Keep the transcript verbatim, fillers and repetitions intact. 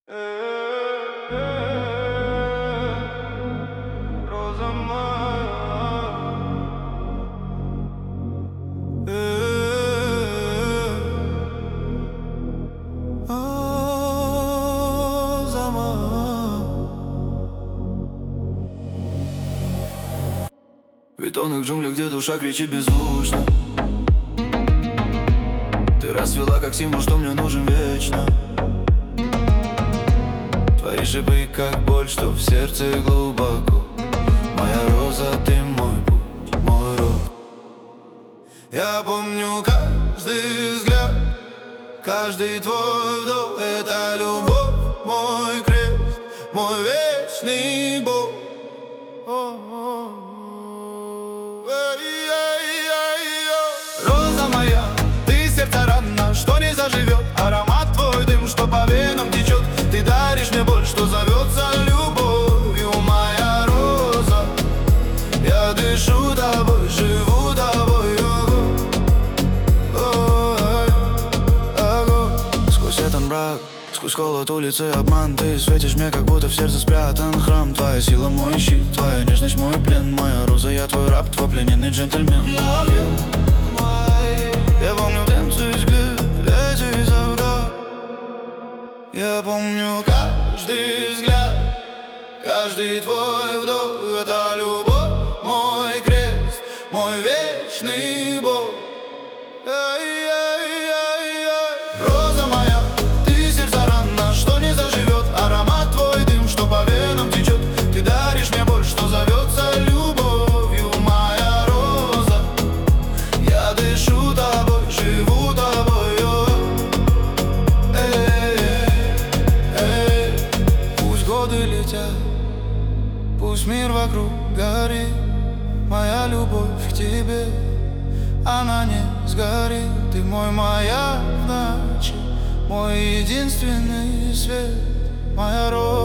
Роза моя, роза моя. В бетонных джунглях, где душа кричит беззвучно, ты расцвела как символ, что мне нужен вечно. Твои шипы как боль, что в сердце глубоко. Моя роза, ты мой путь, мой род. Я помню каждый взгляд, каждый твой вдох. Это любовь, мой крест, мой вечный Бог. Роза моя, ты сердце рана, что не заживет. Аромат твой дым, что по венам течет. Ты даришь мне боль, что зовется любовью. Моя роза, я дышу тобой, живу тобою. Сквозь этот мрак, сквозь холод улицы, обман, ты светишь мне, как будто в сердце спрятан храм. Твоя сила мой щит, твоя нежность мой плен. Моя роза, я твой раб, твой плененный джентльмен. Я помню танцы взгляд, эти заврат. Я помню каждый взгляд, каждый твой вдох. Это любовь, мой крест, мой вечный Бог. Роза моя, ты сердце рана, что не заживет. Аромат твой дым, что по венам течет. Ты даришь мне боль, что зовется любовью. Моя роза, я дышу тобой, живу тобою. Пусть годы летят, пусть мир вокруг горит. Моя любовь к тебе, она не сгорит. Ты мой маяк в ночи, мой единственный свет. Моя роза.